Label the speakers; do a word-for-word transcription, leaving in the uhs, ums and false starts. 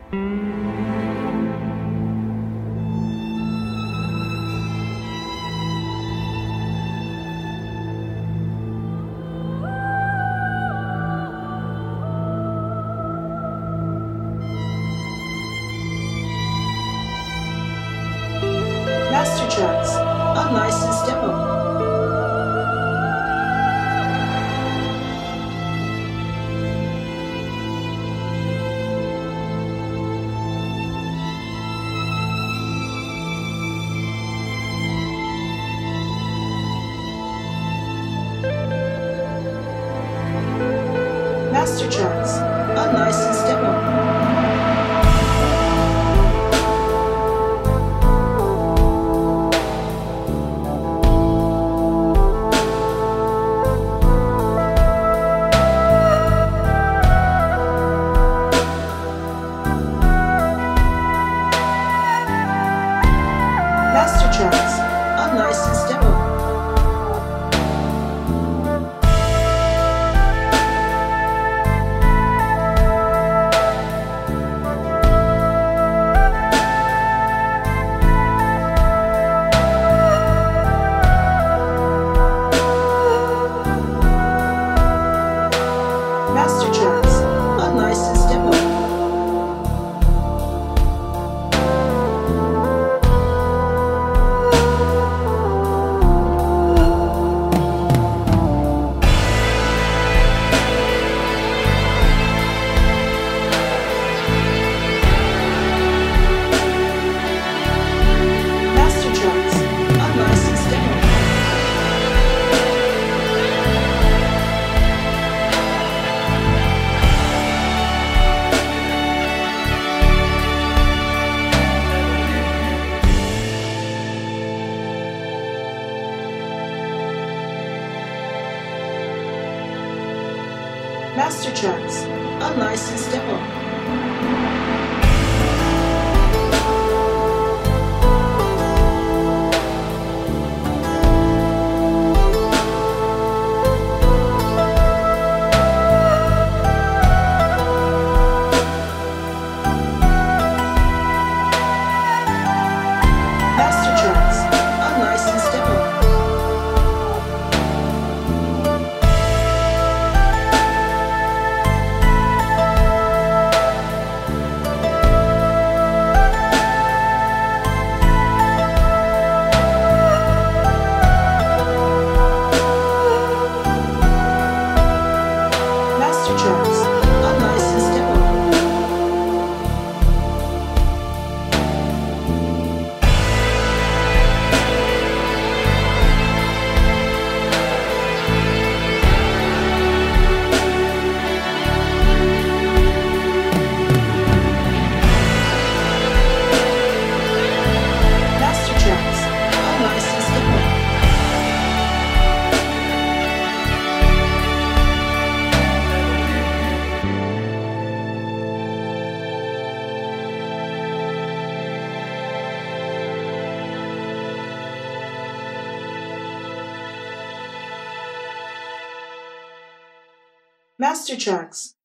Speaker 1: Master Tracks, unlicensed demo. Master Tracks, unlicensed demo. Master Tracks, unlicensed demo. Master Tracks, unlicensed demo. Master Tracks, unlicensed demo. Master Tracks, unlicensed demo. Master Tracks, unlicensed demo. Master Tracks, unlicensed demo. Master Tracks, unlicensed demo. Master Tracks,